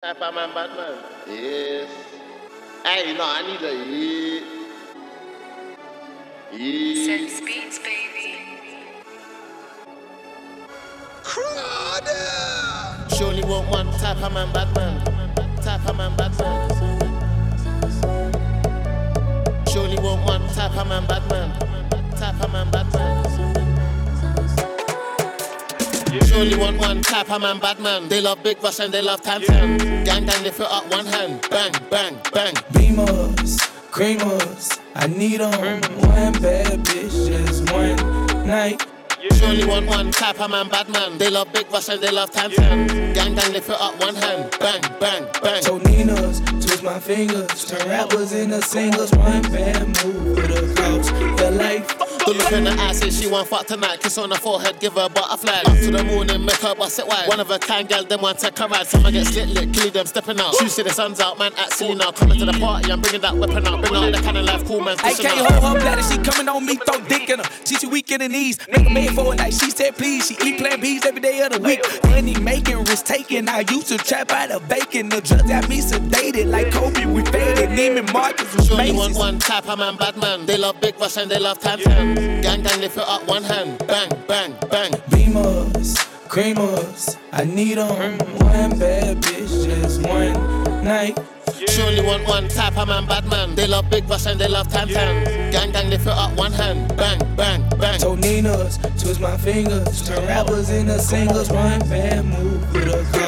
Type of man, Batman. Yes. Hey, no, I need a Set speeds, baby. Crowder. She only want one type of man, Batman. Type of man, Batman. She only want one type of man, Batman. Type of man, Batman. She only want one type of man, Batman. They love Big Rush and they love Tan Tan. Gang gang, lift it up one hand. Bang, bang, bang. Beamers, creamers, I need 'em. One bad bitch, just one night. She only want one type of man, Batman. They love Big Rush and they love Tan Tan. Gang gang, lift it up one hand. Bang, bang, bang. So Ninas, twist my fingers, turn rappers into singers. One bad move for the cause, the life. Don't look in the eye, say she want fuck tonight. Kiss on her forehead, give her a butterfly. Up to the morning, make her bust it wide. One of a kind girl, them want take her ride. Someone get slit lit, kill them stepping out. She say the sun's out, man, act silly now. Coming to the party, I'm bringing that weapon out. Bring out the kind of life, cool man. I can't hold her bladder, she coming on me, throw dick in her. She weak in the knees, make a man for a night. She said please, she eat Plan B's every day of the week. Money making, risk taking. I used to trap out of bacon. The drugs got me sedated like Kobe. We faded. Neiman Marcus was She only Macy's. want one type of man, Batman. They love Big Rush and they love Tan Tan. Gang gang, lift it up one hand. Bang, bang, bang. Beamers, creamers, I need 'em. One bad bitch, just one night. She only want one type of man, Batman. They love Big Rush and they love Tan Tan. Gang gang, lift it up one hand. Bang, bang, bang. So Ninas, twist my fingers, turn rappers into singers. One bad move for the